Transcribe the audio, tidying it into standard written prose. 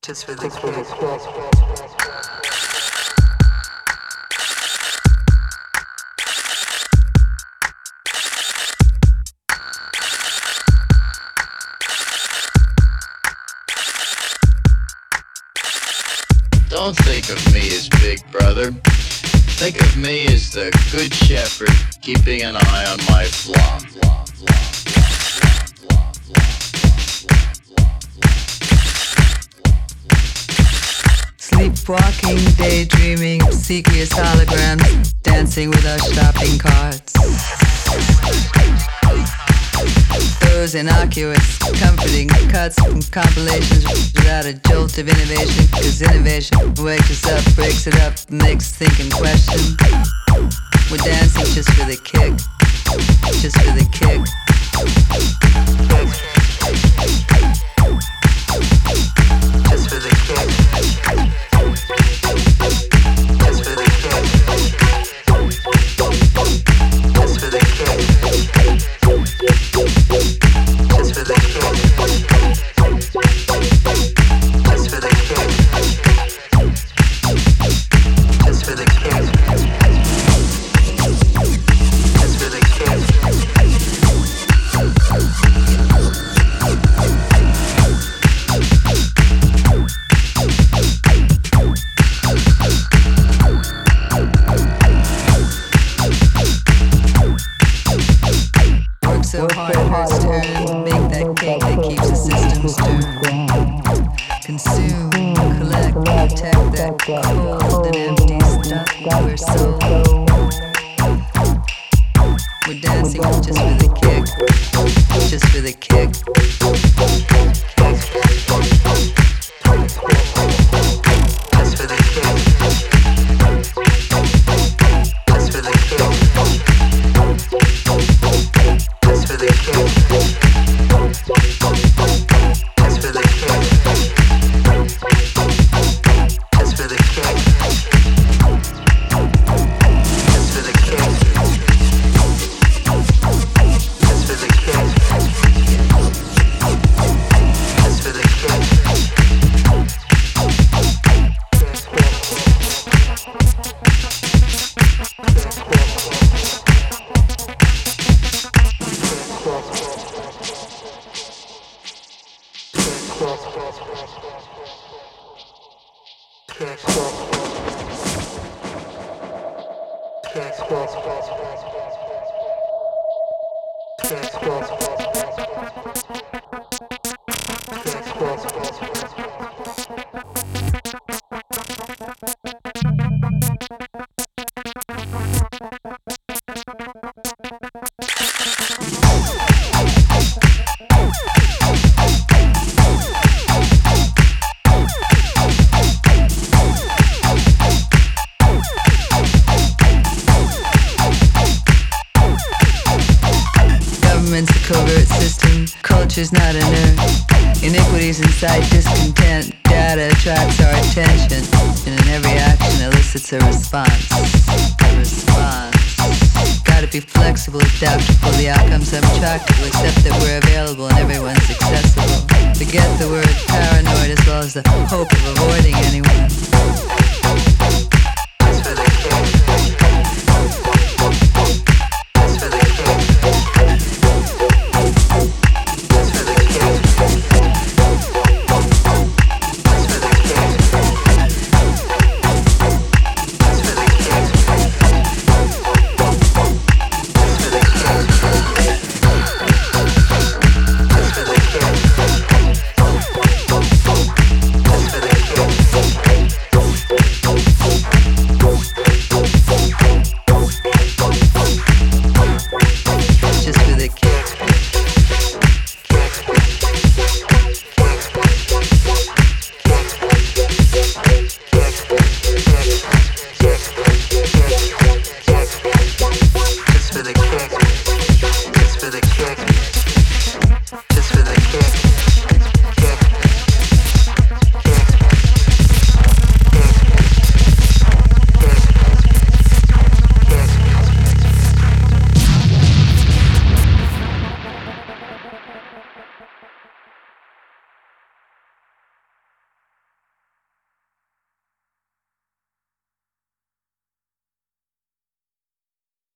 Just for the kick. Don't think of me as Big Brother. Think of me as the good shepherd keeping an eye on my flock. Sleepwalking, daydreaming, obsequious holograms, dancing with our shopping carts. Those innocuous, comforting cuts from compilations without a jolt of innovation, cause innovation wakes us up, breaks it up, makes us think and question. We're dancing just for the kick, just for the kick. Just for the kick. Just for the kick. Just for the kick. Just for the kick. Just for the kick. Just for the kick. Just for the kick. Work so hard it hurts to earn. Make that cake that keeps the system stirring. Consume, collect, protect that cold and empty stuff we're so. We're dancing just for the kick, just for the kick. Just for the kick. Just for the kick. Just for the kick. Just for the kick. Just for the kick. Just for the kick. Just for the kick. Just for the kick. Government's a covert system, culture's not inert. Iniquities incite discontent, data attracts our attention, and in every action elicits a response. A response. Gotta be flexible, adaptable, the outcomes untractable, accept that we're available and everyone's accessible. Forget the word paranoid as well as the hope of avoiding anyone.